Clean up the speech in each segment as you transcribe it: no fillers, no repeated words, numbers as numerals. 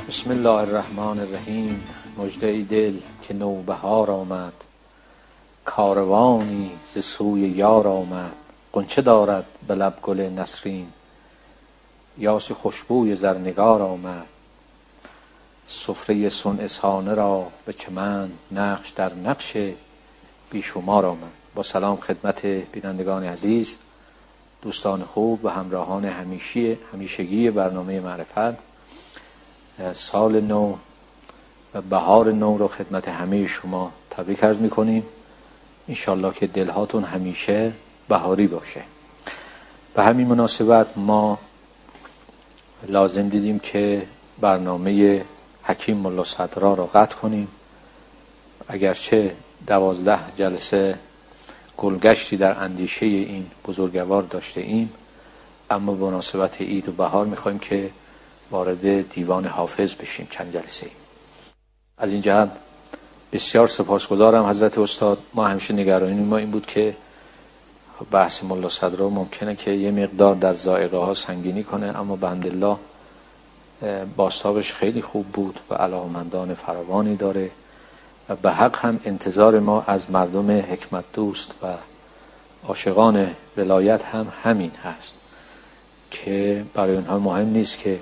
بسم الله الرحمن الرحیم. مژده ای دل که نوبهار آمد، کاروانی ز سوی یار آمد. غنچه دارد به لب گل نسرین، یاس خوشبوی زرنگار آمد. سفره صنع صانع را به چمن، نقش در نقش بیشمار آمد. با سلام خدمت بینندگان عزیز، دوستان خوب و همراهان همیشگی برنامه معرفت. سال نو و بهار نو رو خدمت همه شما تبریک عرض می‌کنیم. انشالله که دلهاتون همیشه بهاری باشه. به همین مناسبت ما لازم دیدیم که برنامه حکیم ملا صدرا را قطع کنیم. اگرچه 12 جلسه گلگشتی در اندیشه این بزرگوار داشته ایم، اما به مناسبت عید و بهار می‌خوایم که وارد دیوان حافظ بشیم چند جلسه ایم. از این جهت بسیار سپاسگزارم حضرت استاد. ما همیشه نگرانی ما این بود که بحث ملا صدرا ممکنه که یه مقدار در ذائقه ها سنگینی کنه، اما بحمدالله بازتابش خیلی خوب بود و علاقمندان فراوانی داره و به حق هم انتظار ما از مردم حکمت دوست و عاشقان ولایت هم همین هست که برای اونها مهم نیست که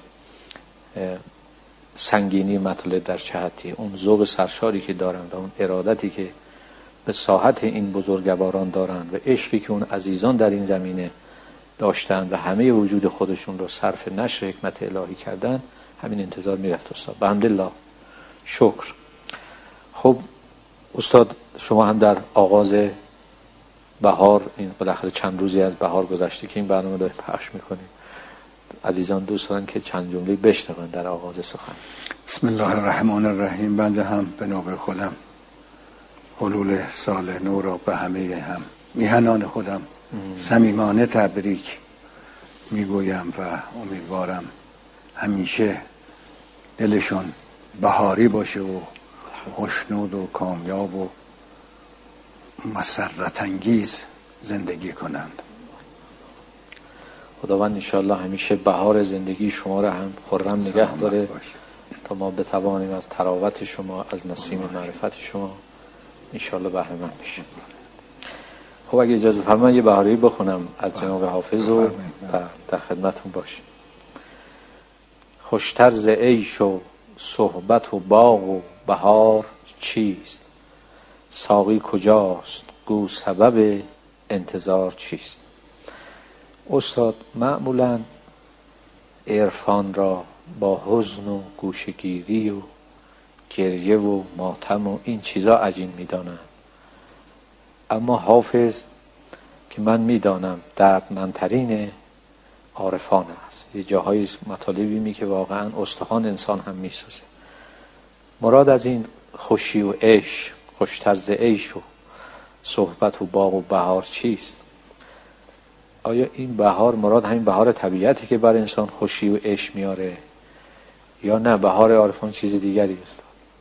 سنگینی مطلب در چه حدی، اون ذوق سرشاری که دارن و اون ارادتی که به ساحت این بزرگواران دارن و عشقی که اون عزیزان در این زمینه داشتن و همه وجود خودشون رو صرف نشر حکمت الهی کردن، همین انتظار میرفت استاد. بحمدالله، شکر. خب استاد، شما هم در آغاز بهار، این بالاخره چند روزی از بهار گذشته که این برنامه رو پخش میکنیم، عزیزان دوست دارن که چند جمله بشنون در آغاز سخن. بسم الله الرحمن الرحیم. بنده هم به نوبه خودم حلول سال نو را به همه هم میهنان خودم صمیمانه تبریک میگویم و امیدوارم همیشه دلشون بهاری باشه و خوشنود و کامیاب و مسرت انگیز زندگی کنند. خداوند انشاءالله همیشه بهار زندگی شما را هم خرم نگه داره تا ما بتوانیم از تراوت شما، از نسیم معرفت شما انشاءالله بهره مند بشیم. خب اگه اجازه فرمایید یه بهاری بخونم از جناب حافظ و در خدمتون باشیم. خوشتر ز عیش و صحبت و باغ و بهار چیست؟ ساقی کجاست؟ گو سبب انتظار چیست؟ استاد معمولاً عرفان را با حزن و گوشه‌گیری و گریه و ماتم و این چیزا عجین می‌دانند، اما حافظ که من می‌دانم دردمندترین عارفان است. یه جاهای مطالبی می که واقعاً استخوان انسان هم می‌سوزه. مراد از این خوشی و عیش، خوشتر ز عیش و صحبت و باغ و بهار چیست؟ آیا این بهار مراد همین بهار طبیعتی که بر انسان خوشی و عشق میاره، یا نه بهار عارفان چیز دیگری است؟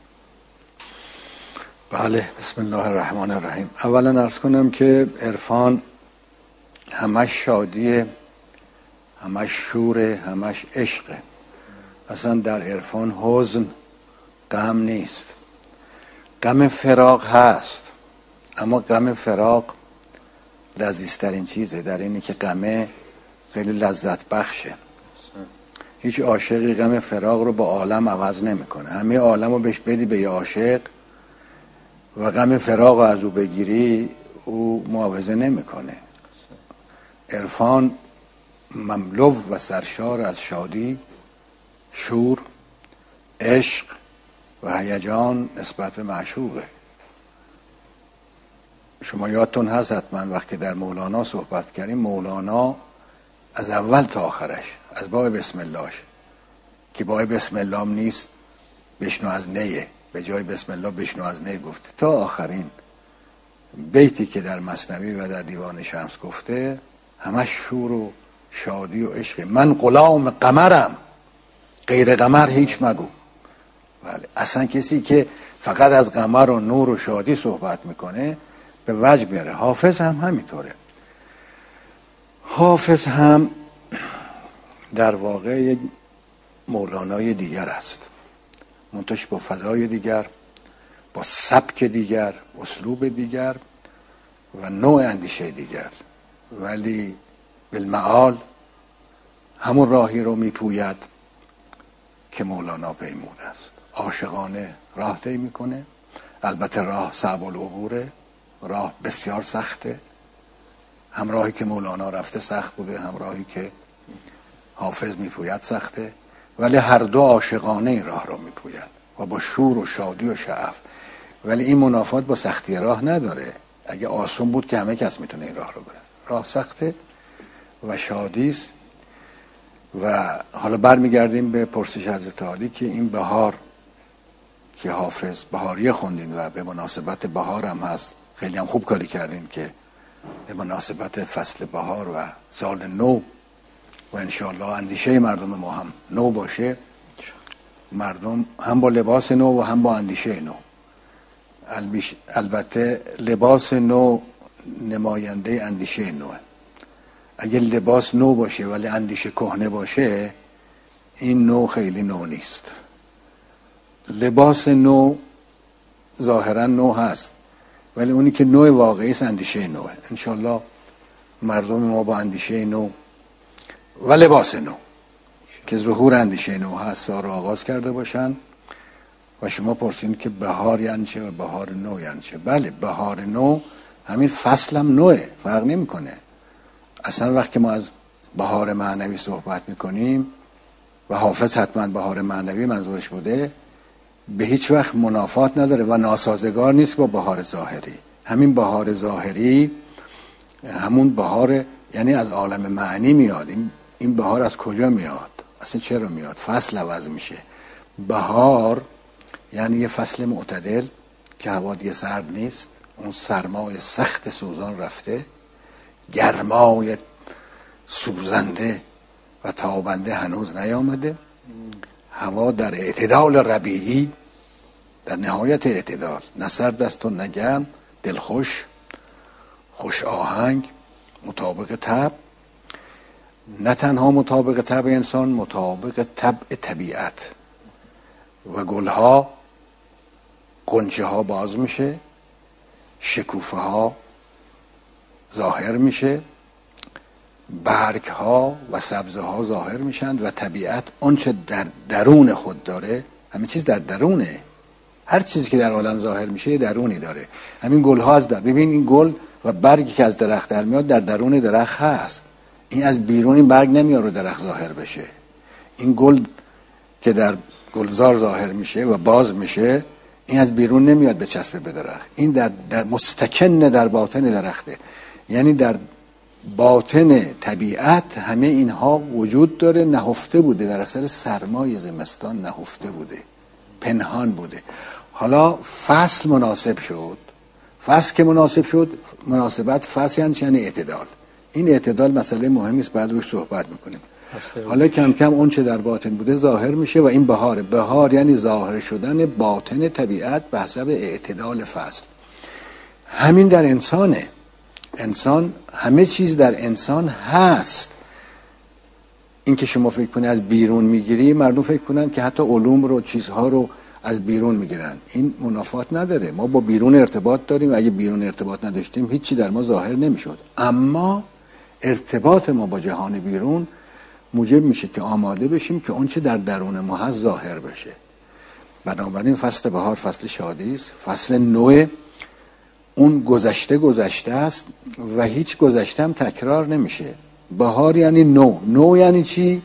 بله، بسم الله الرحمن الرحیم. اولا عرض کنم که عرفان همش شادیه، همش شوره، همش عشقه. اصلا در عرفان حزن، غم نیست. غم فراق هست، اما غم فراق لذیذترین چیزه، در اینی که غم خیلی لذت بخشه. هیچ عاشقی غم فراق رو با عالم عوض نمیکنه. همه عالم رو بهش بدی به یه عاشق و غم فراق رو از او بگیری، او معاوضه نمیکنه. عرفان مملو و سرشار از شادی، شور، عشق و هیجان نسبت به معشوقه. شما یادتون هست حتما وقتی در مولانا صحبت کردیم، مولانا از اول تا آخرش از باب بسم اللهش که باب بسم الله هم نیست، بشنو از نیه، به جای بسم الله بشنو از نی گفته، تا آخرین بیتی که در مثنوی و در دیوان شمس گفته همش شور و شادی و عشق. من غلام قمرم، غیر قمر هیچ مگو. بله، اصلا کسی که فقط از قمر و نور و شادی صحبت میکنه به وجه میاره. حافظ هم همینطوره. حافظ هم در واقع یک مولانای دیگر است. منتش با فضای دیگر، با سبک دیگر، اسلوب دیگر و نوع اندیشه دیگر، ولی بالمعال همون راهی رو میپوید که مولانا پیموده است. عاشقانه راه طی میکنه. البته راه صعب العبوره، راه بسیار سخته. هم راهی که مولانا رفته سخت بوده، هم راهی که حافظ میپوید سخته، ولی هر دو عاشقانه این راه رو میپوید و با شور و شادی و شعف. ولی این منافات با سختی راه نداره. اگه آسون بود که همه کس میتونه این راه رو بره. راه سخته و شادی است. و حالا برمیگردیم به پرسش حضرت عالی که این بهار که حافظ بهاریه خوندین و به مناسبت بهار هم هست، خیلی هم خوب کاری کردین که به مناسبت فصل بهار و سال نو و انشاءالله اندیشه مردم ما هم نو باشه، مردم هم با لباس نو و هم با اندیشه نو. البته لباس نو نماینده اندیشه نوه. اگه لباس نو باشه ولی اندیشه کهنه باشه، این نو خیلی نو نیست. لباس نو ظاهرا نو هست، ولی اونی که نوع واقعی است اندیشه نوه. انشالله مردم ما با اندیشه نو و لباس نو که ظهور اندیشه نو هست رو آغاز کرده باشن. و شما پرسید که بهار یعنی چه و بهار نو یعنی چه؟ بله، بهار نو همین فصل هم نوه، فرق نمی کنه. اصلا وقتی ما از بهار معنوی صحبت میکنیم و حافظ حتما بهار معنوی منظورش بوده، به هیچ وقت منافات نداره و ناسازگار نیست با بهار ظاهری. همین بهار ظاهری همون بهار یعنی از عالم معنی میاد. این بهار از کجا میاد؟ اصلا چرا میاد؟ فصل عوض میشه. بهار یعنی یه فصل معتدل که هوا دیگه سرد نیست، اون سرمای سخت سوزان رفته، گرمای سوزنده و تابنده هنوز نیامده، هوا در اعتدال ربیعی، در نهایت اعتدال، نه سرد است و نه گرم، دلخوش، خوش آهنگ، مطابق طبع. نه تنها مطابق طبع انسان، مطابق طبع طبیعت. و گلها، غنچه ها باز میشه، شکوفه ها ظاهر میشه، برگ ها و سبزه ها ظاهر میشند و طبیعت آنچه در درون خود داره، همه چیز در درونه. هر چیزی که در عالم ظاهر میشه درونی داره. همین گل ها از در، ببین این گل و برگی که از درخت در میاد در درون درخت هست. این از بیرون این برگ نمیاد رو درخت ظاهر بشه. این گل که در گلزار ظاهر میشه و باز میشه، این از بیرون نمیاد به چسب به درخت. این در مستکن در باطن درخته. یعنی در باطن طبیعت همه اینها وجود داره، نهفته بوده، در اثر سرمای زمستان نهفته بوده، پنهان بوده. حالا فصل مناسب شد. فصل که مناسب شد، مناسبت فصل یعنی اعتدال. این اعتدال مسئله مهمی است، بعد روش صحبت میکنیم. حالا کم کم اون چه در باطن بوده ظاهر میشه و این بهاره. بهار یعنی ظاهر شدن باطن طبیعت به حسب اعتدال فصل. همین در انسانه. انسان، همه چیز در انسان هست. این که شما فکر کنید از بیرون میگیری، مردم فکر کنن که حتی علوم رو، چیزها رو از بیرون میگیرن. این منافات نداره. ما با بیرون ارتباط داریم و اگه بیرون ارتباط نداشتیم هیچی در ما ظاهر نمیشد. اما ارتباط ما با جهان بیرون موجب میشه که آماده بشیم که اون چه در درون ما هست ظاهر بشه. بنابراین فصل بهار فصل شادی است، فصل نو. اون گذشته است و هیچ گذشته هم تکرار نمیشه. بهار یعنی نو. نو یعنی چی؟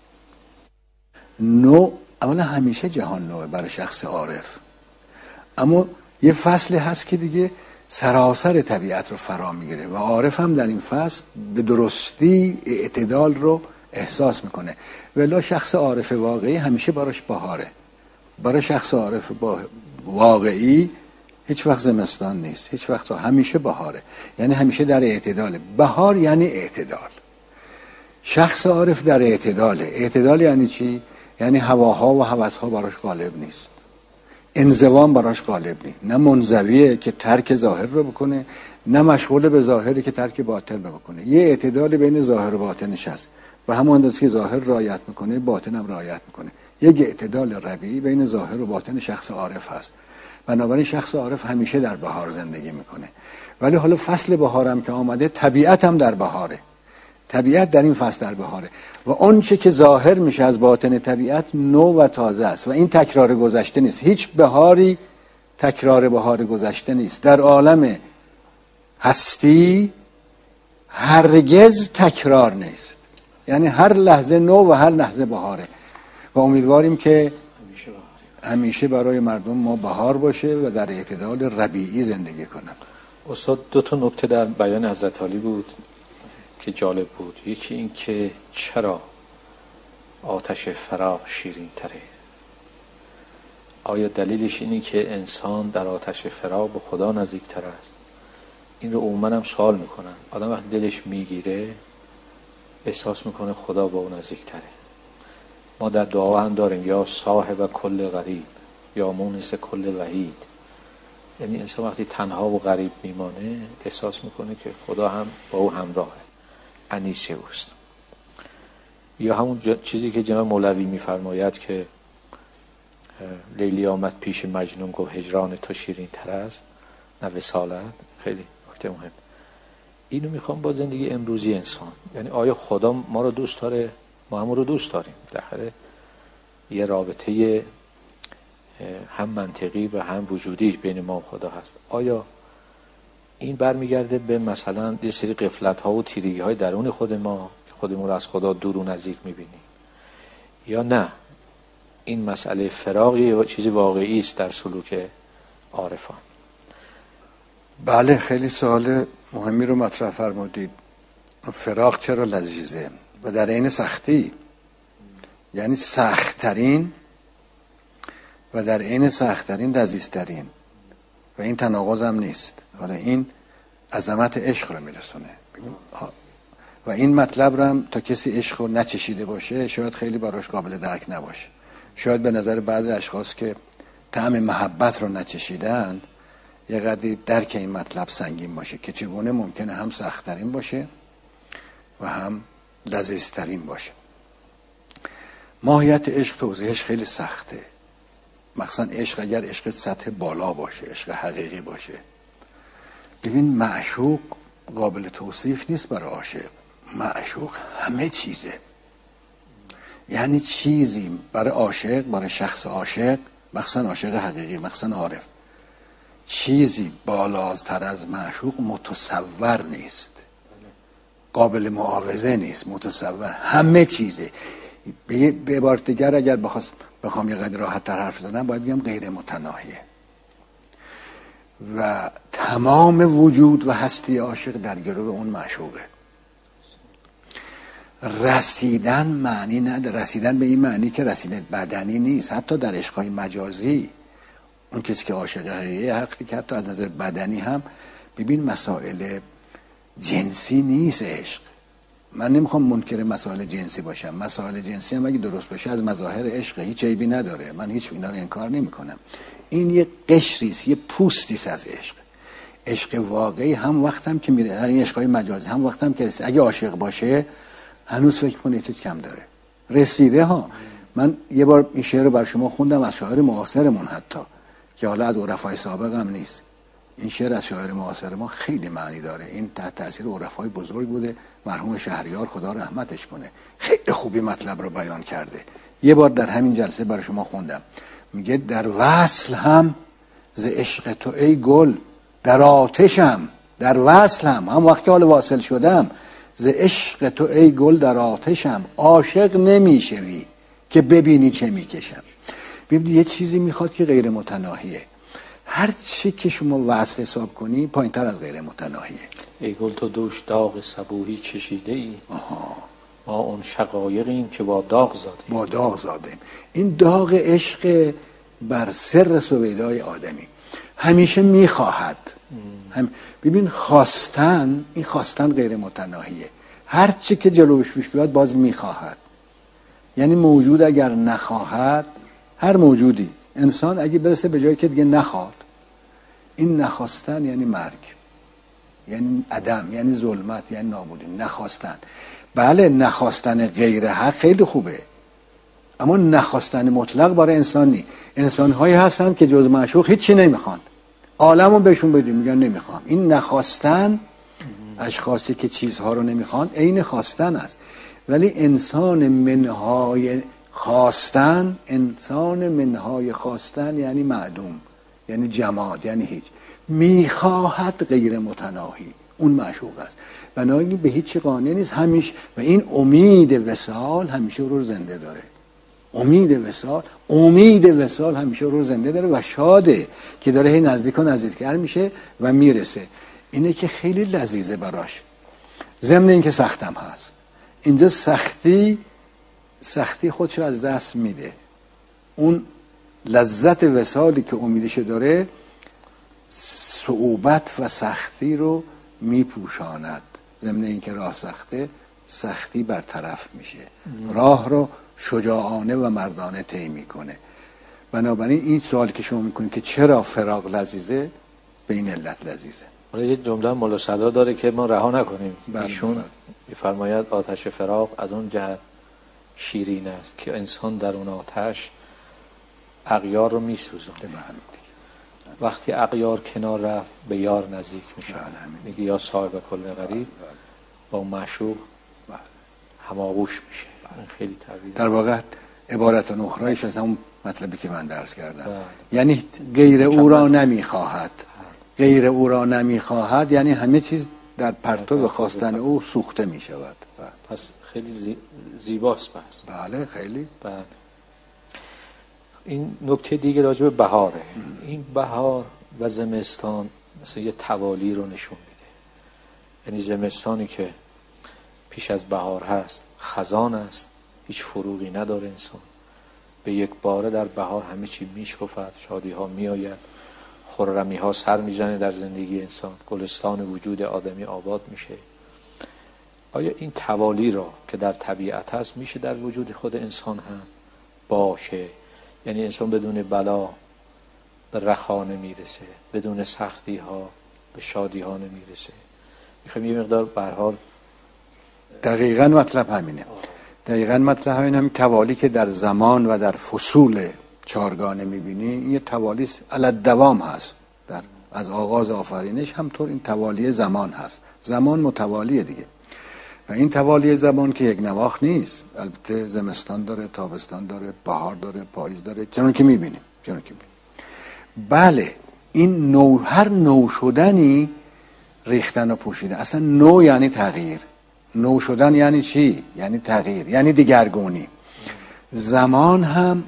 نو اولا همیشه جهان نوه برای شخص عارف، اما یه فصل هست که دیگه سراسر طبیعت رو فرا میگیره و عارف هم در این فصل به درستی اعتدال رو احساس میکنه. ولی شخص عارف واقعی همیشه براش بهاره. برای شخص عارف واقعی هیچ وقت زمستان نیست، هیچ وقت، همیشه بهاره. یعنی همیشه در اعتداله. بهار یعنی اعتدال. شخص عارف در اعتداله. اعتدال یعنی چی؟ یعنی هواها و هوسها براش غالب نیست، انزوام براش غالب نیست. نه منزویه که ترک ظاهر رو بکنه، نه مشغول به ظاهری که ترک باطن رو بکنه. یه اعتدال بین ظاهر و باطنش هست. به همون اندازه که ظاهر رعایت میکنه، باطن هم رعایت میکنه. یک اعتدال ربیعی بین ظاهر و باطن شخص عارف هست. بنابراین شخص عارف همیشه در بهار زندگی میکنه. ولی حالا فصل بهارم که آمده، طبیعت هم در بهاره، طبیعت در این فصل در بهاره و اون چه که ظاهر میشه از باطن طبیعت نو و تازه است و این تکرار گذشته نیست. هیچ بهاری تکرار بهار گذشته نیست. در عالم هستی هرگز تکرار نیست، یعنی هر لحظه نو و هر لحظه بهاره و امیدواریم که همیشه برای مردم ما بهار باشه و در اعتدال ربیعی زندگی کنن. استاد 2 نکته در بیان حضرت علی بود که جالب بود. یکی این که چرا آتش فراق شیرین تره؟ آیا دلیلش اینی که انسان در آتش فراق به خدا نزدیک تر است؟ این رو عموما هم سوال میکنن. آدم وقتی دلش میگیره احساس میکنه خدا با اون نزدیک تره. ما در دعا هم داریم یا صاحب کل غریب یا مونس کل وحید، یعنی انسان وقتی تنها و غریب میمانه احساس میکنه که خدا هم با او همراهه، انیس اوست. یا همون چیزی که جناب مولوی میفرماید که لیلی آمد پیش مجنون گفت هجران تو شیرین تر است نه وصالت. خیلی نکته مهم. اینو میخوام با زندگی امروزی انسان، یعنی آیا خدا ما رو دوست داره؟ ما هم رو دوست داریم. بالاخره یه رابطه هم منطقی و هم وجودی بین ما و خدا هست. آیا این برمیگرده به مثلا یه سری غفلت ها و تیرگی های درون خود ما که خودمون رو از خدا دور و نزدیک میبینیم، یا نه این مسئله فراقی و چیزی واقعی است در سلوک عارفان؟ بله، خیلی سوال مهمی رو مطرح فرمودید. فراق چرا لذیذه و در عین سختی، یعنی سخت‌ترین و در عین سخت‌ترین لذیذترین و این تناقض هم نیست. حالا این عظمت عشق رو میرسونه و این مطلب رو هم تا کسی عشق رو نچشیده باشه شاید خیلی براش قابل درک نباشه. شاید به نظر بعضی اشخاص که طعم محبت رو نچشیدن یه قدری درک این مطلب سنگین باشه که چگونه ممکنه هم سخت‌ترین باشه و هم لذیذترین باشه. ماهیت عشق توضیحش خیلی سخته، مخصوصا عشق اگر عشق سطح بالا باشه، عشق حقیقی باشه. ببین معشوق قابل توصیف نیست برای عاشق. معشوق همه چیزه، یعنی چیزی برای عاشق، برای شخص عاشق، مخصوصا عاشق حقیقی، مخصوصا عارف، چیزی بالاتر از معشوق متصور نیست، قابل معاوضه نیست، متصور همه چیزه. به عبارت دیگر اگر بخوام یه قدر راحت تر حرف بزنم باید بگم غیر متناهیه و تمام وجود و هستی عاشق در گرو اون معشوقه. رسیدن معنی نداره، رسیدن به این معنی که رسیدن بدنی نیست. حتی در عشق‌های مجازی اون کسی که عاشق حقیقیه وقتی که حتی از نظر بدنی هم ببین مسائل جنسی نیست عشق. من نمیخوام منکر مسائل جنسی باشم، مسائل جنسی هم اگه درست باشه از مظاهر عشق، هیچ عیبی نداره، من هیچ اینا رو انکار نمیکنم. این یه قشریست، یه پوستیست از عشق. عشق واقعی هم وقتم که میره، هر این عشقای مجازی هم وقتم که رسید. اگه عاشق باشه هنوز فکر کنه چیز کم داره. رسیده ها. من یه بار این شعر رو بر شما خوندم از شاعر معاصرمون، حتی که حالا از عرفای سابق هم نیست. این شعر از شاعر معاصر ما خیلی معنی داره. این تحت تاثیر عرفای بزرگ بوده، مرحوم شهریار خدا رحمتش کنه، خیلی خوبی مطلب رو بیان کرده. یه بار در همین جلسه برای شما خوندم. میگه در وصل هم ز عشق تو ای گل در آتشم، در وصل هم وقتی حال واصل شدم، ز عشق تو ای گل در آتشم، عاشق نمیشوی که ببینی چه میکشم. ببینید یه چیزی میخواد که غیر متناهیه. هر چی که شما وصل حساب کنی پایین تر از غیر متناهیه. ای گل تو دوش داغ صبوحی چشیده ای، ما اون شقایقیم که با داغ زادیم. با داغ زادیم. این داغ عشق بر سر سویدای آدمی همیشه میخواهد. ببین خواستن، این خواستن غیر متناهیه. هر چی که جلوش پیش بیاد باز میخواهد. یعنی موجود اگر نخواهد، هر موجودی، انسان اگه برسه به جایی که دیگه نخواد، این نخواستن یعنی مرگ، یعنی عدم، یعنی ظلمت، یعنی نابودی. نخواستن، بله نخواستن غیر حق خیلی خوبه، اما نخواستن مطلق برای انسان نیست. انسان‌هایی هستن که جز معشوق هیچی نمیخوان، عالمو بهشون بدیم میگن نمیخوام. این نخواستن، اشخاصی که چیزها رو نمیخوان عین خواستن است. ولی انسان منهای خواستن، انسان منهای خواستن یعنی معدوم، یعنی جماد، یعنی هیچ. میخواهد غیر متناهی، اون معشوق است. بنابراین به هیچ قانع نیست همیشه، و این امید وصال همیشه رو زنده داره. امید وصال همیشه رو زنده داره و شاده که داره هی نزدیک و نزدیکتر میشه و میرسه. اینه که خیلی لذیذه براش، ضمن این که سختم هست. اینجا سختی خودشو از دست میده. اون لذت وصالی که امیدش داره صعوبت و سختی رو میپوشاند. ضمن این که راه سخته، سختی برطرف میشه، راه رو شجاعانه و مردانه طی میکنه. بنابراین این سوالی که شما میکنید که چرا فراق لذیذه، به این علت لذیذه. حالا یه جمله مولا صدا داره که ما رها نکنیم. ایشون میفرماید آتش فراق از اون جهت شیرین است که انسان در اون آتش اغیار رو میسوزونه. وقتی اغیار کنار رفت به یار نزدیک میشه، میگه یا صاحب کل غریب، با معشوق هماغوش میشه. این خیلی طبیعیه. در واقع عبارت اخرایش از همون مطلبی که من درس کردم. یعنی غیر او را نمیخواهد. غیر او را نمیخواهد یعنی همه چیز در پرتو خواستن او سوخته میشود. پس خیلی زیباست. بله خیلی. بله. این نکته دیگه راجع به بهاره. این بهار و زمستان مثل یه توالی رو نشون میده. یعنی زمستانی که پیش از بهار هست خزان است، هیچ فروغی نداره انسان. به یک باره در بهار همه چی میشکفد، شادی ها میآید، خرمی ها سر میزنه در زندگی انسان، گلستان وجود آدمی آباد میشه. آیا این توالی را که در طبیعت هست میشه در وجود خود انسان هم باشه؟ یعنی انسان بدون بلا به رخا نمیرسه، بدون سختی ها به شادی ها نمیرسه. میخوایم یه مقدار به هر حال دقیقاً مطلب همینه. همین توالی که در زمان و در فصول چارگانه میبینی، این یه توالی علالدوام هست. از آغاز آفرینش همطور این توالی زمان هست. زمان متوالیه دیگه. و این توالی زمان که یک نواخت نیست. البته زمستان داره، تابستان داره، بهار داره، پاییز داره، چون که میبینیم. بله، این هر نو شدنی ریختن و پوشیدن. اصلا نو یعنی تغییر. نو شدن یعنی چی؟ یعنی تغییر، یعنی دیگرگونی. زمان هم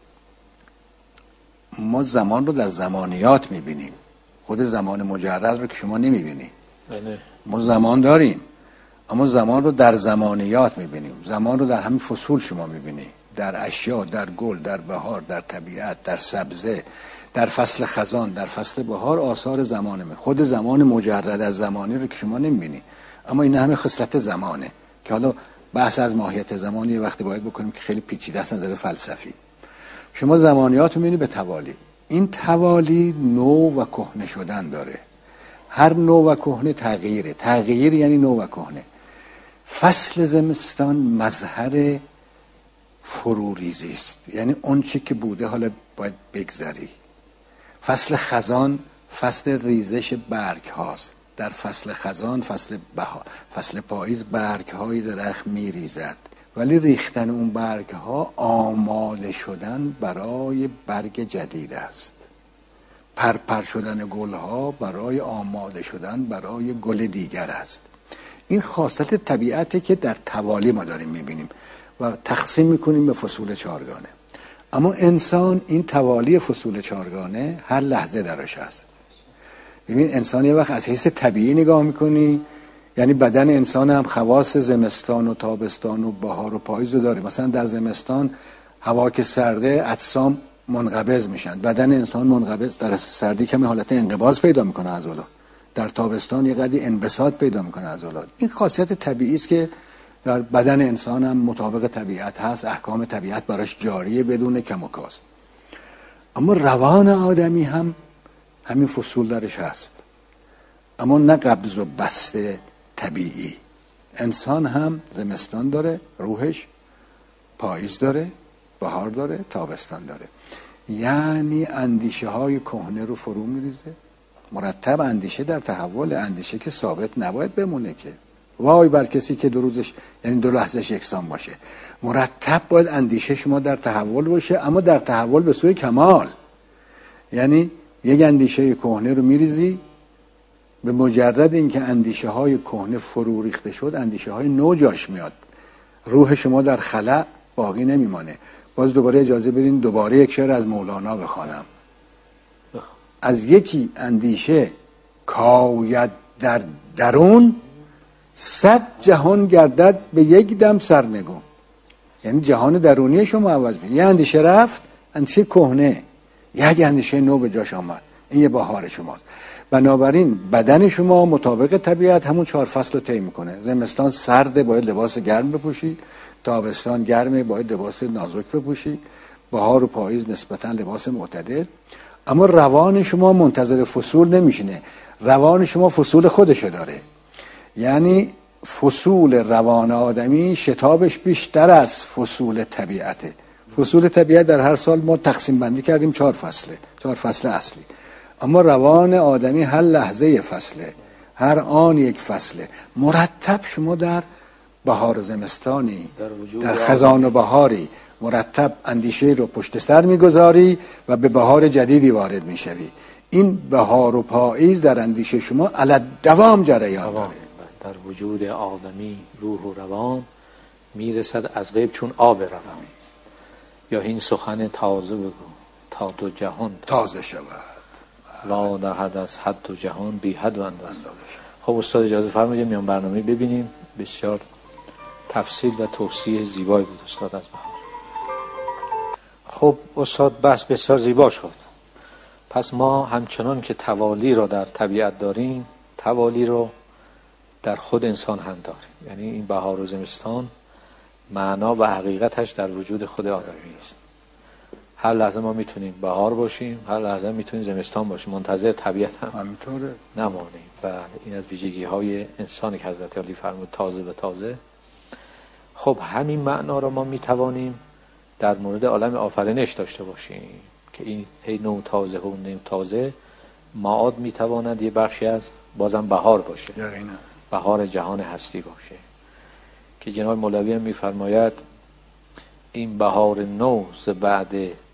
ما زمان رو در زمانیات میبینیم. خود زمان مجرد رو که شما نمیبینی. ما زمان داریم، اما زمان رو در زمانیات میبینیم. زمان رو در همین فصول شما میبینی، در اشیا، در گل، در بهار، در طبیعت، در سبزه، در فصل خزان، در فصل بهار آثار زمانه. خود زمان مجرد از زمانی رو که شما نمیبینی، اما این همه خصلت زمانه که حالا بحث از ماهیت زمانی وقتی باید بکنیم که خیلی پیچیده است از نظر فلسفی. شما زمانیات رو میبینی به توالی. این توالی نو و کهنه شدن داره. هر نو و کهنه تغییره. تغییر یعنی نو و کهنه. فصل زمستان مظهر فروریزی است، یعنی اون چی که بوده حالا باید بگذری. فصل خزان فصل ریزش برگ هاست. در فصل خزان، فصل پاییز برگ های درخت می ریزد، ولی ریختن اون برگ ها آماده شدن برای برگ جدید است. پرپر شدن گل ها برای آماده شدن برای گل دیگر است. این خاصیت طبیعته که در توالی ما داریم میبینیم و تقسیم میکنیم به فصول چارگانه. اما انسان این توالی فصول چارگانه هر لحظه درش هست. ببین انسان یه وقت از حیث طبیعی نگاه میکنی، یعنی بدن انسان هم خواص زمستان و تابستان و بهار و پاییز رو داره. مثلا در زمستان هوا که سرده اجسام منقبض میشن، بدن انسان منقبض، در سردی کمی حالت انقباض پیدا میکنه عضلات، در تابستان یه قدری انبساط پیدا میکنه عضلات. این خاصیت طبیعی است که در بدن انسان هم مطابق طبیعت هست، احکام طبیعت براش جاریه بدون کم و کاست. اما روان آدمی هم همین فصول درش هست، اما نه قبض و بست طبیعی. انسان هم زمستان داره روحش، پاییز داره، بهار داره، تابستان داره. یعنی اندیشه های کهنه رو فرو میریزه. مرتب اندیشه در تحول، اندیشه که ثابت نباید بمونه که. وای بر کسی که 2 روزش یعنی 2 لحظهش یکسان باشه. مرتب باید اندیشه شما در تحول باشه، اما در تحول به سوی کمال. یعنی یک اندیشه کهنه رو میریزی، به مجرد اینکه اندیشه های کهنه فرو ریخته شد، اندیشه های نو جاش میاد. روح شما در خلا باقی نمیمانه. باز دوباره اجازه بدین دوباره یک شعر از مولانا بخوانم. از یکی اندیشه کاید در درون، 100 جهان گردد به یک دم سرنگون. یعنی جهان درونی شما عوض میشه. یه اندیشه رفت، اندیشه کهنه، یک اندیشه نو به جاش آمد. این یه بهار شماست. بنابراین بدن شما مطابق طبیعت همون 4 فصل رو طی میکنه. زمستان سرده، باید لباس گرم بپوشی. تابستان گرمه، باید لباس نازک بپوشی. بهار و پاییز نسبتا لباس معتدل. اما روان شما منتظر فصول نمیشینه. روان شما فصول خودشو داره. یعنی فصول روان آدمی شتابش بیشتر از فصول طبیعته. فصول طبیعت در هر سال ما تقسیم بندی کردیم 4 فصله، 4 فصل اصلی. اما روان آدمی هر لحظه فصله، هر آن یک فصله. مرتب شما در بهار و زمستانی، در خزان و بهاری مرتب اندیشه رو پشت سر میگذاری و به بهار جدیدی وارد میشوی. این بهار و پاییز در اندیشه شما علت دوام جریان داره. در وجود آدمی روح و روان میرسد از غیب چون آب روان. یا این سخن تازه بگو تا 2 جهان تازه شود. لا دهد از حد و جهان بی حد و اندازه. خب استاد اجازه فرمایید میان برنامه ببینیم. بسیار تفصیل و توصیه زیبایی بود استاد از بهار. خب استاد بس بسیار زیبا شد. پس ما همچنان که توالی را در طبیعت داریم، توالی رو در خود انسان هم داریم. یعنی این بهار و زمستان معنا و حقیقتش در وجود خود آدمی است. هر لحظه ما میتونیم بهار باشیم، هر لحظه میتونیم زمستان باشیم، منتظر طبیعت هم همینطوره نمانیم. و این از ویژگی های انسانی که حضرت علی فرمود تازه به تازه. خب همین معنا رو ما میتوانیم در مورد عالم آفرینش داشته باشیم که این هی نو تازه و نو تازه معاد میتواند یه بخشی از بازم بهار باشه. یقینا بهار جهان هستی باشه که جناب مولوی هم میفرماید این بهار نو ز بعد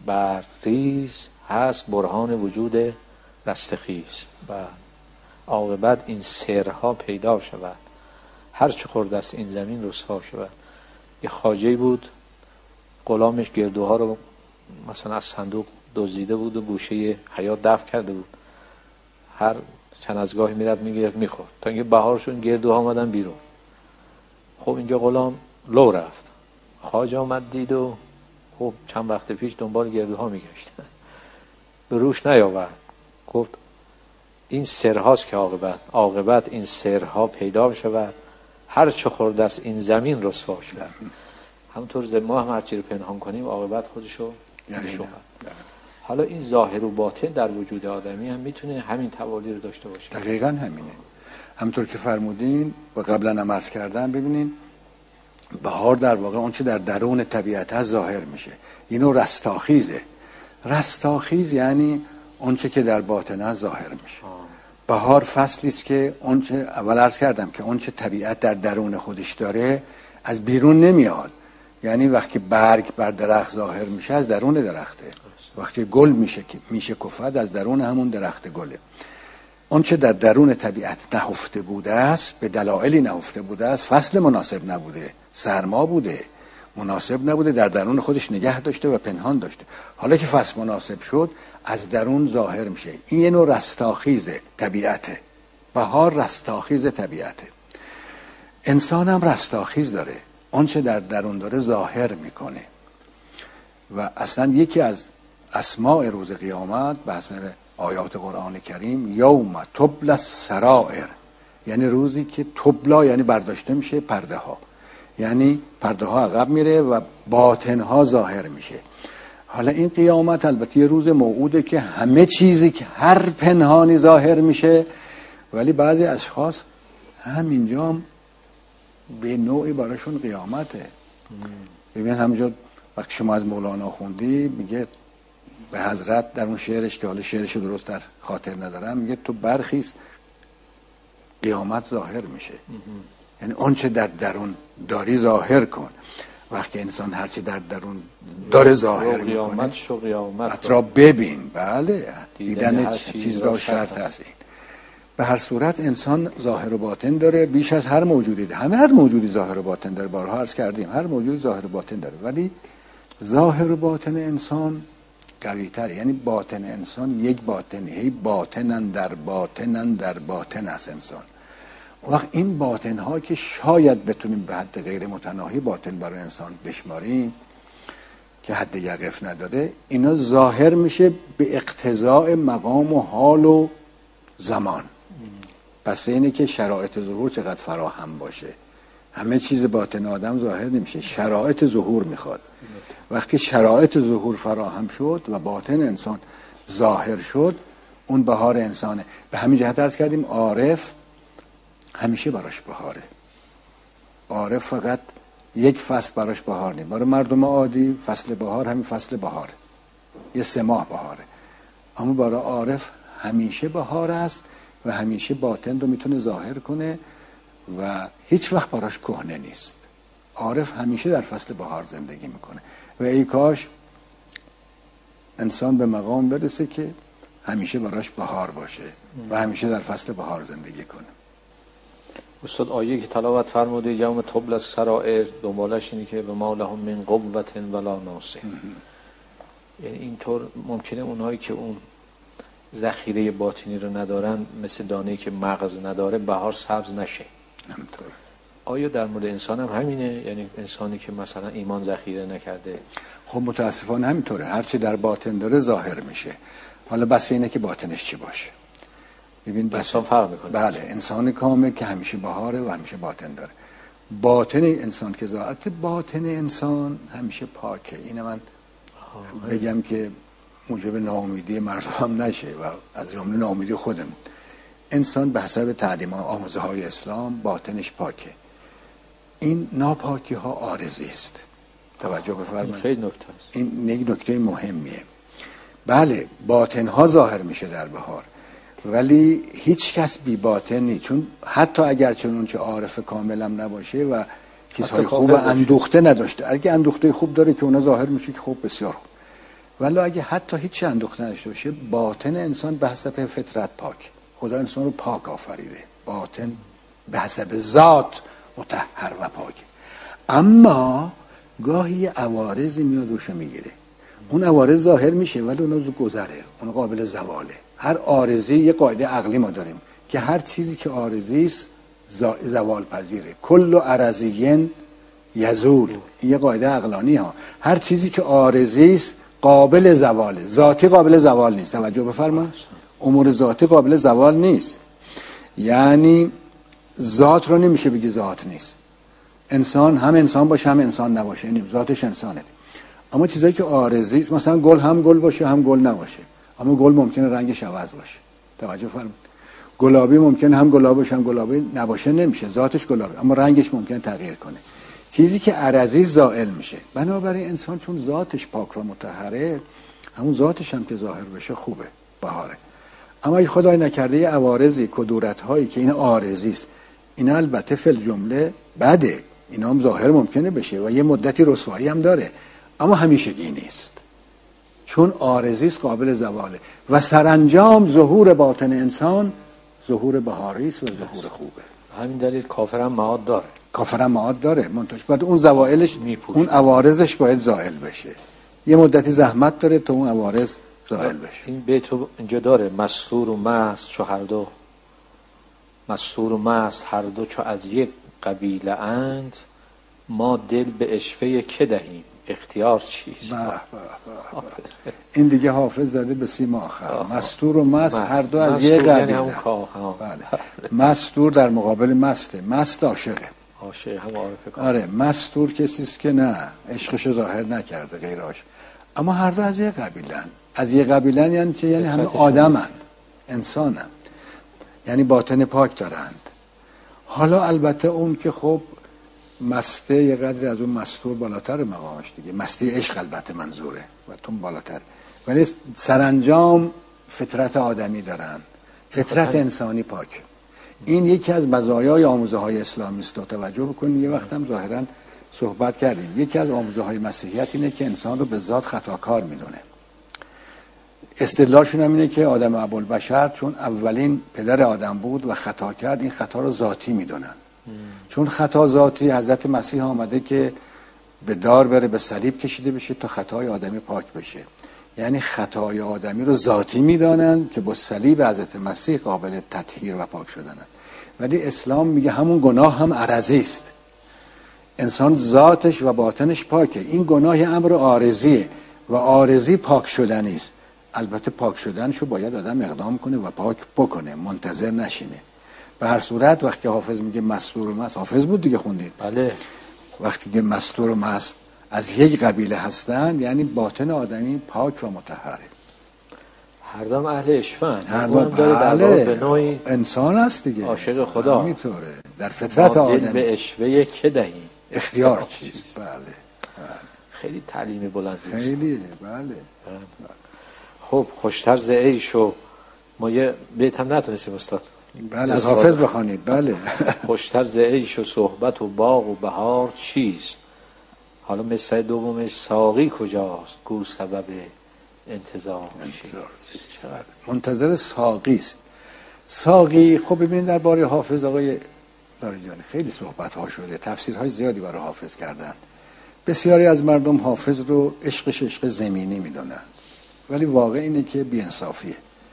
برریز هست برهان وجود رستخیز و عاقبت این سرها پیدا شود هر چه خورده است این زمین رسوا شود. یه خواجه‌ای بود غلامش گردوها رو مثلا از صندوق دزدیده بود و گوشه حیاط دفن کرده بود. هر چند از گاهی میرفت میگرفت میخورد تا اینکه بهارشون گردوها آمدن بیرون. خب اینجا غلام لو رفت. خواجه آمد دید و خب چند وقت پیش دنبال گردوها میگشت به روش نیاورد. گفت این سرهاست که عاقبت این سرها پیدا شود هر چه خورده است این زمین رسوا شود. همونطور ما هم هرچی رو پنهان کنیم عاقبت خودشو میشوند. حالا این ظاهر و باطن در وجود آدمی هم میتونه همین توالی رو داشته باشه. دقیقاً همینه. همونطور که فرمودین و قبلا هم عرض کردم، ببینین بهار در واقع اون چه در درون طبیعت هست ظاهر میشه. اینو رستاخیزه. رستاخیز یعنی اون چه که در باطن هست ظاهر میشه. بهار فصلی است که اون چه اول عرض کردم که اون چه طبیعت در درون خودش داره از بیرون نمیاد. یعنی وقتی برگ بر درخت ظاهر میشه از درون درخته. وقتی گل میشه کفد از درون همون درخت گله. اون چه در درون طبیعت نهفته بوده است به دلایلی نهفته بوده است، فصل مناسب نبوده، سرما بوده، مناسب نبوده، در درون خودش نگه داشته و پنهان داشته. حالا که فصل مناسب شد از درون ظاهر میشه. این یه نوع رستاخیز طبیعته. بهار رستاخیز طبیعته. انسان هم رستاخیز داره. اون چه در درون داره ظاهر میکنه. و اصلا یکی از اسماء روز قیامت به حسب آیات قرآن کریم یوم تبلی السرائر، یعنی روزی که تبلا یعنی برداشته میشه پرده ها، یعنی پرده ها عقب میره و باطن ها ظاهر میشه. حالا این قیامت البته یه روز موعوده که همه چیزی که هر پنهانی ظاهر میشه، ولی بعضی اشخاص همینجا به نوعی براشون قیامته. ببین همینجا وقتی شما از مولانا خوندی میگه به حضرت در اون شعرش که حالا شعرش درست در خاطر ندارم، میگه تو برخیز قیامت ظاهر میشه. یعنی اون چه در درون داری ظاهر کن. وقتی انسان هرچی در درون داره ظاهر میکنه را ببین. بله، دیدن چیز را شرط هست. این به هر صورت انسان ظاهر و باطن داره بیش از هر موجودی. هر موجودی ظاهر و باطن داره، بارها عرض کردیم هر موجودی ظاهر و باطن داره، ولی ظاهر و باطن انسان قوی تر. یعنی باطن انسان یک باطنی، هی باطنن در باطنن در باطن است انسان. وقت این باطن ها که شاید بتونیم به حد غیر متناهی باطن برای انسان بشماریم که حد یقف نداره، اینا ظاهر میشه به اقتضاء مقام و حال و زمان. پس اینه که شرایط ظهور چقدر فراهم باشه. همه چیز باطن آدم ظاهر نمیشه، شرایط ظهور میخواد. وقتی شرایط ظهور فراهم شد و باطن انسان ظاهر شد، اون بهار انسانه. به همین جهت عرض کردیم عارف همیشه براش بهاره. عارف فقط یک فصل براش بهار نیست. برای مردم عادی فصل بهار همین فصل بهاره، یه 3 ماه بهاره. اما برای عارف همیشه بهار است و همیشه باطن رو میتونه ظاهر کنه و هیچ وقت براش کهنه نیست. عارف همیشه در فصل بهار زندگی میکنه و ای کاش انسان به مقام برسه که همیشه براش بهار باشه و همیشه در فصل بهار زندگی کنه. استاد آیه که تلاوت فرمودید یوم تبلی السرائر، دنبالش اینه که به ما لهم من قوة ولا ناصر. یعنی اینطور ممکنه اونهایی که اون ذخیره باطنی رو ندارن، مثل دانه‌ای که مغز نداره، بهار سبز نشه. همینطور. آیا در مورد انسان هم همینه؟ یعنی انسانی که مثلا ایمان ذخیره نکرده؟ خب متاسفانه همینطوره. هرچی در باطن داره ظاهر میشه. حالا بس اینه که باطنش چی باشه. ببین انسان فرق میکنه. بله، انسان کامل که همیشه بهاره و همیشه باطن داره. باطن انسان که ذات باطن انسان همیشه پاکه. اینه من بگم که موجب ناامیدی مردم نشه و از جمله ناامیدی خودمون. انسان به حسب تعلیم آموزه های اسلام باطنش پاکه. این ناپاکی ها عارضی است. توجه بفرمایید. خیلی نکته است. این یک نکته مهمیه. بله، باطن ها ظاهر میشه در بهار، ولی هیچ کس بی باطن نیست. چون حتی اگر چون که عارف کامل هم نباشه و چیزهای خوب اندوخته نداشته، اگه اندوخته خوب داره که اونا ظاهر میشه که خوب، بسیار خوب. ولی اگه حتی هیچ اندوخته نشته باشه، باطن انسان به حسب فطرت پاک. خدا انسان رو پاک آفریده. باطن به حسب ذات مطهر و پاک. اما گاهی عوارضی میاد روش میگیره. اون عوارض ظاهر میشه ولی اون گذره، اون قابل زواله. هر عارضی یه قاعده عقلی ما داریم که هر چیزی که عارضی است زوال پذیره. کل عرضی یزول. یه قاعده عقلانی ها. هر چیزی که عارضی است قابل زواله. ذاتی قابل زوال نیست. توجه بفرمایید. امور ذاتی قابل زوال نیست. یعنی ذات رو نمیشه بگی ذات نیست. انسان هم انسان باشه هم انسان نباشه، یعنی ذاتش انسانه. اما چیزایی که عارضی است، مثلا گل هم گل باشه هم گل نباشه، اما گل ممکنه رنگش عوض باشه. توجه فرمایید. گلابی ممکنه هم گلابی باشه هم گلابی نباشه، نمیشه ذاتش گلابی، اما رنگش ممکنه تغییر کنه. چیزی که عرضی زائل میشه. بنابراین انسان چون ذاتش پاک و مطهره، همون ذاتش هم که ظاهر بشه خوبه، بهاره. اما اگه خدای نکرده یه عوارضی، کدورت‌هایی که این عارضی است، این البته فی الجمله بده، اینا هم ظاهر ممکنه بشه و یه مدتی رسوایی هم داره، اما همیشگی نیست. چون عارضی است قابل زواله و سرانجام ظهور باطن انسان ظهور بهاری است و ظهور خوبه. همین دلیل کافر هم معاد داره. کافر هم معاد داره، منتش باید اون زوائلش، اون عوارضش باید زائل بشه. یه مدتی زحمت داره تا اون عوارض زائل بشه. این بیتو اینجا داره مستور و مست چو هر دو، مستور و مست هر دو چو از یک قبیله اند، ما دل به اشفه که دهیم اختیار چیست؟ این دیگه حافظ زده به سیم آخر. مستور و مست هر دو از یک قبیله. بله. مستور در مقابل مسته، مست عاشقه. عاشق هم عارفه کنه. آره، مستور کسی است که نه عشقشو ظاهر نکرده، غیر عاشق. اما هر دو از یک قبیله‌اند. از یک قبیله‌اند یعنی چه؟ یعنی همه آدمن، انسانن، یعنی باطن پاک دارند. حالا البته اون که خب مسته یه قدری از اون مستور بالاتر مقامش دیگه، مستی عشق البته منظوره و تون بالاتر، ولی سرانجام فطرت آدمی دارن، فطرت انسانی پاک. این یکی از مزایای آموزه های اسلامی است. توجه بکنید، یه وقت هم ظاهرا صحبت کردیم، یکی از آموزه های مسیحیت اینه که انسان رو به ذات خطاکار میدونه. استدلالشون هم اینه که آدم ابوالبشر چون اولین پدر آدم بود و خطا کرد، این خطا رو ذاتی میدونن. چون خطا ذاتی، حضرت مسیح آمده که به دار بره، به صلیب کشیده بشه تا خطای آدمی پاک بشه. یعنی خطای آدمی رو ذاتی میدانن که با صلیب حضرت مسیح قابل تطهیر و پاک شدنن. ولی اسلام میگه همون گناه هم عرضی است، انسان ذاتش و باطنش پاکه. این گناه امر عارضیه و عارضی پاک شدنی است. البته پاک شدنشو باید آدم اقدام کنه و پاک بکنه، منتظر نشینه. به هر صورت وقتی حافظ میگه مستور و مست، حافظ بود دیگه، خوندید؟ بله. وقتی که مستور و مست از یک قبیله هستند، یعنی باطن آدمی پاک و مطهره. هر دام اهل عشقن، هر دام داره به نوعی انسان هست دیگه، عاشق خدا. همینطوره در فطرت آدمی. دل به عشوه که دهیم اختیار چیست. بله. خیلی تعلیم بلند، خیلی. بله. خب خوشتر ز عیش و ما یه بیت هم نتونستیم استاد. بله از حافظ بخوانید. بله. خوشتر ز عیش و صحبت و باغ و بهار چیست؟ حالا مصرع دومش ساقی کجاست؟ گو سبب انتظار چیست؟ منتظر ساقی است. ساقی، خب ببینید درباره حافظ آقای لاریجانی خیلی صحبت ها شده، تفسیرهای زیادی برای حافظ کردن. بسیاری از مردم حافظ رو عشقش عشق زمینی میدونن، ولی واقع اینه که بی‌انصافیه.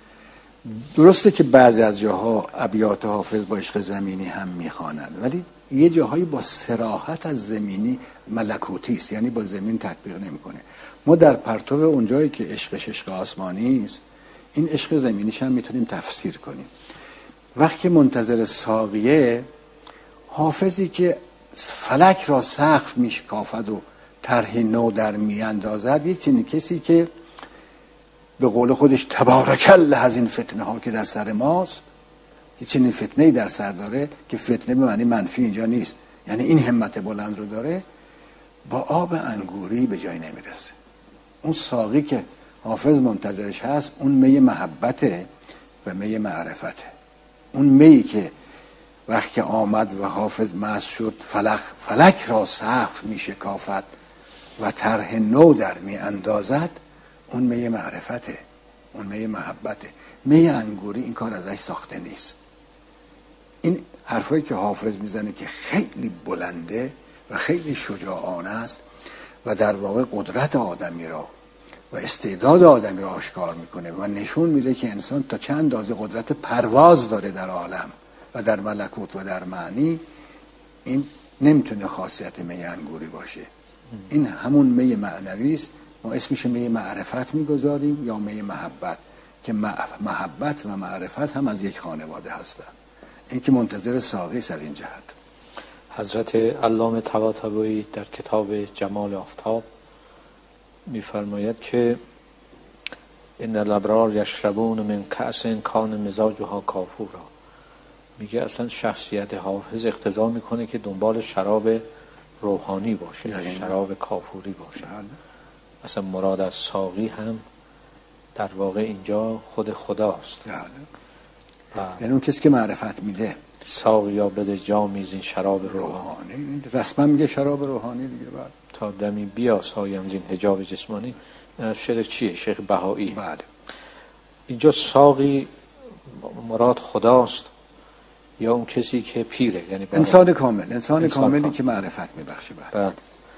درسته که بعضی از جاها ابیات حافظ با عشق زمینی هم میخوانند، ولی یه جاهایی با صراحت از زمینی ملکوتی است، یعنی با زمین تطبیق نمیکنه. ما در پرتو اونجایی که عشقش عشق آسمانی است، این عشق زمینیش هم میتونیم تفسیر کنیم. وقتی منتظر ساقیه، حافظی که فلک را سقف میشکافد و طرح نو در میاندازد، یک چنین کسی که به قول خودش تبارک الله از این فتنه ها که در سر ماست، یک چنین فتنه‌ای در سر داره که فتنه به معنی منفی اینجا نیست، یعنی این همت بلند رو داره، با آب انگوری به جای نمیرسه. اون ساقی که حافظ منتظرش هست، اون می محبته و می معرفته. اون می که وقتی آمد و حافظ مست شد، فلک را سقف می شکافد و طرح نو در می اندازد، اون می معرفته، اون می محبته. می انگوری این کار ازش ساخته نیست. این حرفایی که حافظ میزنه که خیلی بلنده و خیلی شجاعانه است و در واقع قدرت آدمی را و استعداد آدمی را آشکار میکنه و نشون میده که انسان تا چند اندازه قدرت پرواز داره در عالم و در ملکوت و در معنی. این نمیتونه خاصیت می انگوری باشه. این همون می معنوی است. ما اسمش می معرفت میگذاریم یا می محبت، که محبت و معرفت هم از یک خانواده هستند. این که منتظر ساقی است از این جهت. حضرت علامه طباطبایی در کتاب جمال آفتاب میفرماید که ان الابرار یشربون من کأس کان مزاجها کافورا. میگه اصلا شخصیت حافظ اقتضا میکنه که دنبال شراب روحانی باشه، شراب کافوری باشه. اصلا مراد از ساقی هم در واقع اینجا خود خداست. یعنی اون کسی که معرفت میده. ساقیا بده جامی زین شراب روحانی. رسما میگه شراب روحانی دیگه. بعد تا دمی بیاسایم زین حجاب جسمانی. شعر چیه؟ شیخ بهایی. بله. اینجا ساقی مراد خداست یا اون کسی که پیره، یعنی انسان کامل، انسان کاملی که معرفت میبخشه. بعد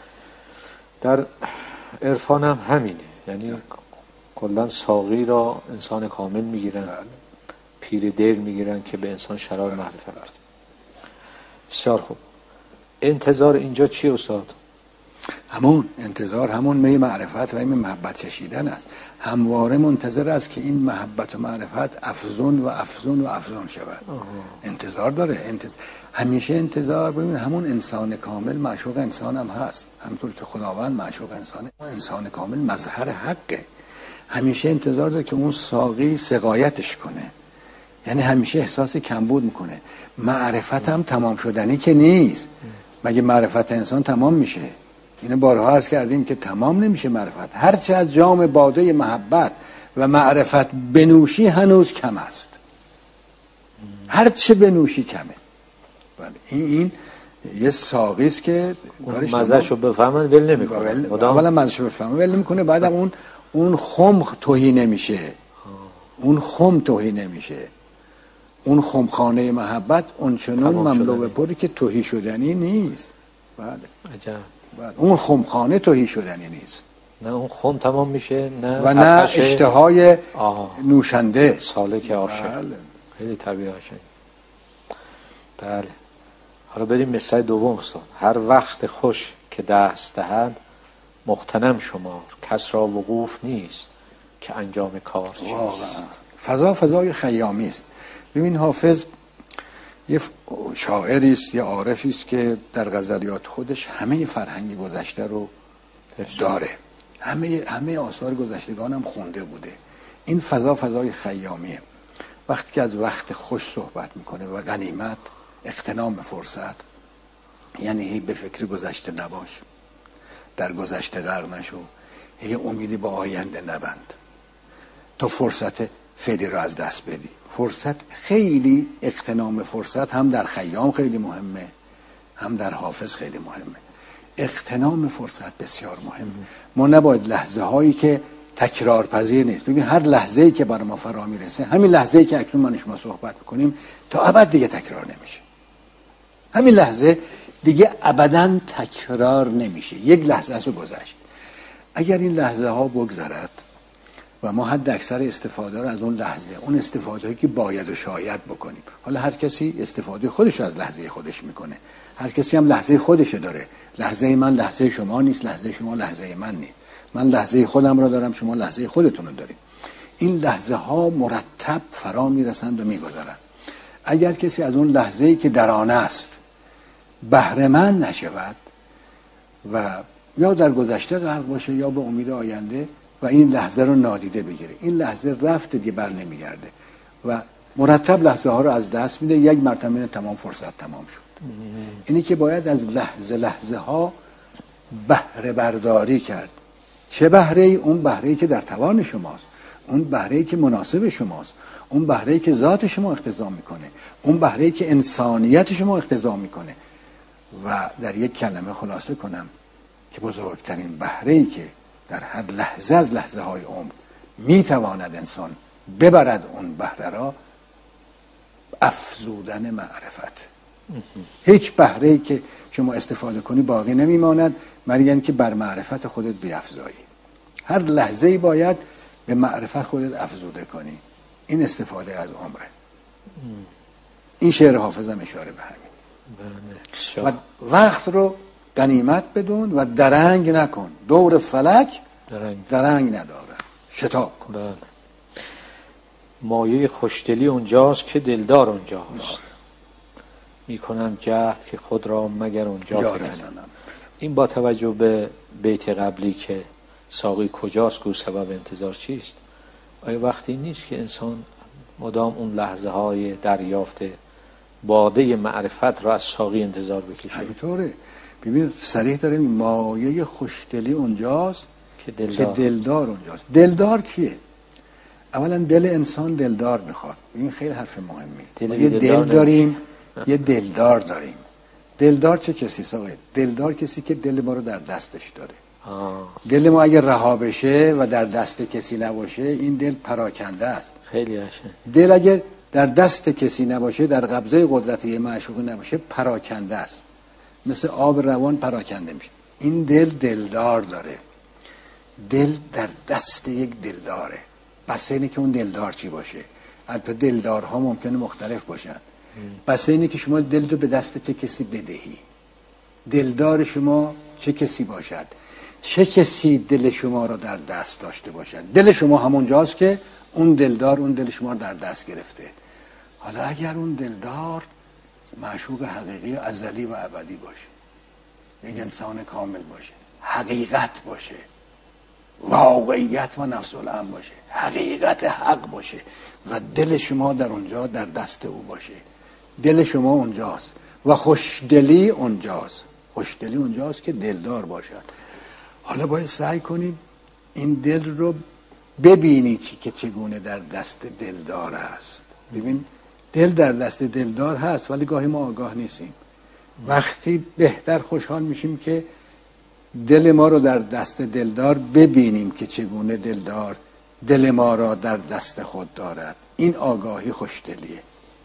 در عرفان هم همینه، یعنی کلا ساقی را انسان کامل میگیرن، پیر دل میگیرن که به انسان شراب معرفت بده. بسیار خوب. انتظار اینجا چی استاد؟ همون انتظار، همون می معرفت و می محبت چشیدن است. همواره منتظر است که این محبت و معرفت افزون و افزون و افزون شود. انتظار داره. همیشه انتظار. ببین همون انسان کامل معشوق انسان هم هست، همونطور که خداوند معشوق انسانه. انسان کامل مظهر حقه. همیشه انتظار داره که اون ساقی سقایتش کنه، یعنی همیشه احساس کمبود میکنه. معرفت هم تمام شدنی که نیست. مگه معرفت انسان تمام میشه؟ اینو بارها عرض کردیم که تمام نمیشه معرفت. هرچه از جام باده محبت و معرفت بنوشی هنوز کم است. هرچه بنوشی کمه. بله این یه ساقی است که مزه‌شو بفهمن ول نمیکنه. اولا مزه‌شو بفهمن ول نمیکنه، بعدم اون خم توهی نمیشه. اون خم توهی نمیشه. اون خمخانه محبت اونچنان مملو به پری که توهی شدنی نیست. بله عجب. بله. اون خمخانه توهی شدنی نیست. نه اون خم تمام میشه نه و نه اشتهای نوشنده سالک آشه. بله. خیلی طبیعی قشنگ. بله. حالا بریم مصرع دوم استاد. هر وقت خوش که دست دهد مغتنم شمار، کس را وقوف نیست که انجام کار چیست. فضای خیامی است. ببین حافظ یه شاعری است، یه عارفی است که در غزلیات خودش همه فرهنگ گذشته رو داره. همه آثار گذشتگان هم خونده بوده. این فضای خیامیه. وقتی که از وقت خوش صحبت میکنه و غنیمت، اغتنام فرصت، یعنی هی به فکر گذشته نباش، در گذشته غرق نشو، هی امیدی با آینده نبند تو فرصت فعلی رو از دست بدی. فرصت خیلی، اغتنام فرصت هم در خیام خیلی مهمه، هم در حافظ خیلی مهمه. اغتنام فرصت بسیار مهمه. ما نباید لحظه هایی که تکرار پذیر نیست. ببین هر لحظه ای که برای ما فرا میرسه، همین لحظه ای که اکنون من و شما صحبت میکنیم تا ابد دیگه تکرار نمیشه. همین لحظه دیگه ابداً تکرار نمیشه. یک لحظه است و گذشت. اگر این لحظه ها بگذرد و ما حد اکثر استفاده رو از اون لحظه، اون استفاده هایی که باید و شاید بکنیم. حالا هر کسی استفاده خودش رو از لحظه خودش میکنه. هر کسی هم لحظه خودش داره. لحظه من لحظه شما نیست، لحظه شما لحظه من نیست. من لحظه خودم رو دارم، شما لحظه خودتون رو دارید. این لحظه ها مرتب فرا میرسند و میگذرند. اگر کسی از اون لحظه‌ای که در آن است بهره مند نشود و یا در گذشته غرق باشه یا به امید آینده و این لحظه رو نادیده بگیره، این لحظه رفت دیگه بر نمیگرده و مرتب لحظه ها رو از دست میده. یک مرتبه تمام فرصت تمام شد. اینی که باید از لحظه ها بهره برداری کرد. چه بهره ای؟ اون بهره ای که در توان شماست، اون بهره ای که مناسب شماست، اون بهره ای که ذات شما اقتضا میکنه، اون بهره ای که انسانیت شما اقتضا میکنه. و در یک کلمه خلاصه کنم که بزرگترین بهره ای که در هر لحظه از لحظه های عمر میتواند انسان ببرد اون بهره را، افزودن معرفت. هیچ بهره ای که شما استفاده کنی باقی نمیماند مگر اینکه بر معرفت خودت بیفزایی. هر لحظه ای باید به معرفت خودت افزوده کنی. این استفاده از عمره. این شعر حافظ هم اشاره به همین. و وقت رو غنیمت بدون و درنگ نکن. دور فلک درنگ نداره، شتاب کن. بله. مایه خوشدلی اونجاست که دلدار اونجاست. میکنم جهد که خود را مگر اونجا فکنم. این با توجه به بیت قبلی که ساقی کجاست گو سبب انتظار چیست، آیا وقتی نیست که انسان مدام اون لحظه های دریافت باده معرفت را از ساقی انتظار بکشه؟ همینطوره. ببین صریح داره مایه خوشدلی اونجاست که دلدار اونجاست. دلدار کیه؟ اولا دل انسان دلدار میخواد. این خیلی حرف مهمی. یه دل داریم، یه دلدار داریم. دلدار چه کسی ساقی؟ دلدار کسی که دل ما رو در دستش داره. دل ما اگر رها بشه و در دست کسی نباشه، این دل پراکنده است. خیلی عاشه. دل اگر در دست کسی نباشه، در قبضه قدرت یه معشوق نباشه، پراکنده است. مثل آب روان پراکنده میشه. این دل دلدار داره. دل در دست یک دلداره. بس اینه که اون دلدار چی باشه. البته دلدارها ممکنه مختلف باشن. بس اینه که شما دل رو به دست چه کسی بدهی. دلدار شما چه کسی باشد، چه کسی دل شما رو در دست داشته باشد. دل شما همونجاست که اون دلدار اون دل شما رو در دست گرفته. حالا اگر اون دلدار معشوق حقیقی ازلی و ابدی باشه، یک انسان کامل باشه، حقیقت باشه، واقعیت و نفس الامر باشه، حقیقت حق باشه و دل شما در اونجا در دست او باشه، دل شما اونجاست و خوشدلی اونجاست. خوشدلی اونجاست که دلدار باشد. حالا باید سعی کنیم این دل رو ببینی که چگونه در دست دلدار است. ببین دل در دست دلدار هست ولی گاهی ما آگاه نیستیم. وقتی بهتر خوشحال میشیم که دل ما رو در دست دلدار ببینیم که چگونه دلدار دل ما را در دست خود دارد. این آگاهی خوشدلیه.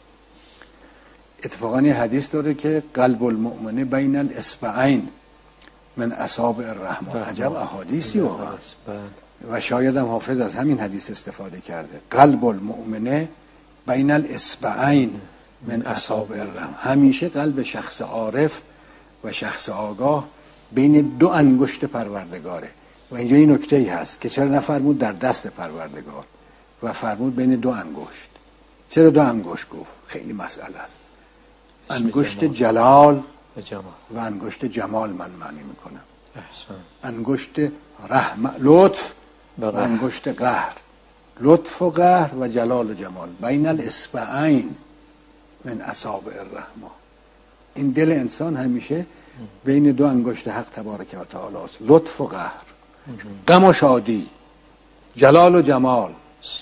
اتفاقا یه حدیث داره که قلب المؤمن بین الاصبعین من اصابع الرحمن. عجب احادیثی واقعا. و شاید هم حافظ از همین حدیث استفاده کرده. قلب المؤمن بین الاصبعین من اصابع الرحمن. همیشه قلب شخص عارف و شخص آگاه بین دو انگشت پروردگاره. و اینجا این نکته ای هست که چرا نفرمود در دست پروردگار و فرمود بین دو انگشت. چرا دو انگشت گفت؟ خیلی مسئله است. انگشت جلال و انگشت جمال من معنی میکنم. انگشت لطف و انگشت قهر. لطف و قهر و جلال و جمال بین الاصبعین من اصابع الرحمن. این دل انسان همیشه بین دو انگشت حق تبارک و تعالی است. لطف و قهر، غم و شادی، جلال و جمال،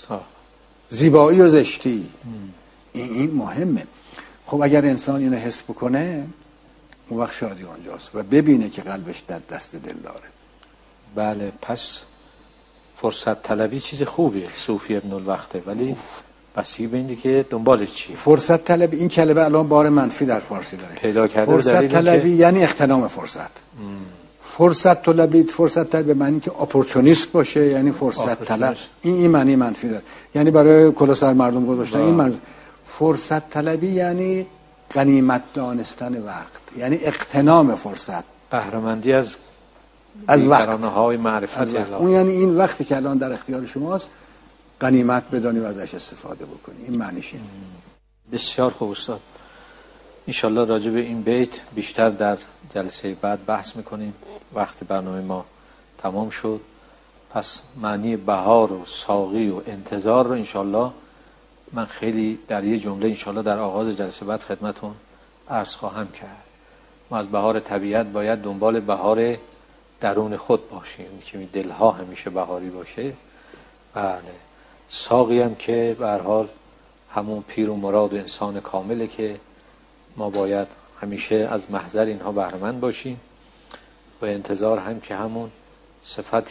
زیبایی و زشتی. این مهمه. خب اگر انسان اینو حس بکنه اون وقت شادی اونجاست و ببینه که قلبش در دست دل داره. بله، پس فرصت طلبی چیز خوبیه صوفی ابن الوقته، ولی بسی ببینید که دنبالش چیه. فرصت طلبی، این کلمه الان بار منفی در فارسی داره. پیدا کرده فرصت طلبی یعنی اغتنام فرصت. فرصت طلب به معنی که اپورتونیست باشه، یعنی فرصت طلب. این معنی منفی داره، یعنی برای کلا سر مردم گذاشتن. این معنی فرصت طلبی یعنی غنیمت دانستن وقت، یعنی اغتنام فرصت، بهره‌مندی از وقت های معرفت. اون یعنی این وقتی که الان در اختیار شماست غنیمت بدانی و ازش استفاده بکنی. این معنیشه. بسیار خوب استاد. انشالله راجع به این بیت بیشتر در جلسه بعد بحث میکنیم. وقت برنامه ما تمام شد. پس معنی بهار و ساقی و انتظار رو انشالله من خیلی در یه جمله انشالله در آغاز جلسه بعد خدمتون عرض خواهم کرد. ما از بهار طبیعت باید دنبال بهار درون خود باشیم که دلها همیشه بهاری باشه. بله، ساقی هم که به هر حال همون پیر و مراد و انسان کامله که ما باید همیشه از محضر اینها بهره‌مند باشیم. و انتظار هم که همون صفت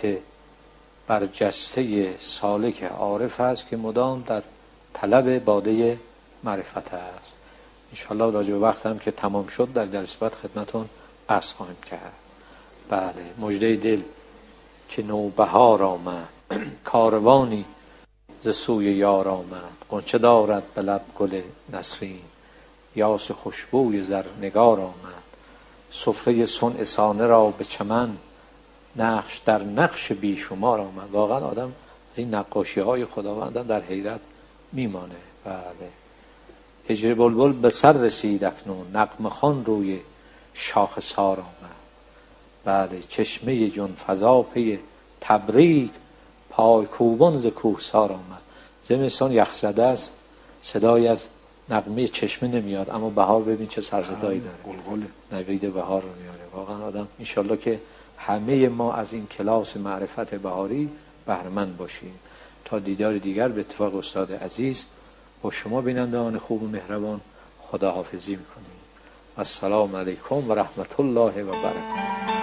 برجسته سالک عارف است که مدام در طلب باده معرفت است. انشاءالله راجع به وقت هم که تمام شد در جلسه بعد خدمتون عرض خواهیم کرد. بله، مژده دل که نوبهار آمد، کاروانی ز سوی یار آمد. غنچه دارد به لب گل نسرین، یاس خوشبوی زرنگار آمد. سفره صنع سانه را به چمن، نقش در نقش بیشمار آمد. واقعا آدم از این نقاشی های خداوندم در حیرت میمانه. بله، هجر بلبل به سر رسید اکنون، نغمه خوان روی شاخسار آمد. بله، چشمه جان فضا پی تبریک، پای کوبان ز کوهسار آمد. زمستان یخزده است، صدای از نغمه چشمه نمیاد، اما بهار ببین چه سرصدایی داره، نوید بهار رو میاره. واقعا آدم انشالله که همه ما از این کلاس معرفت بهاری بهره‌مند باشیم. تا دیدار دیگر به اتفاق استاد عزیز با شما بینندگان خوب و مهربان خداحافظی میکنیم. السلام علیکم و رحمت الله و برکاته.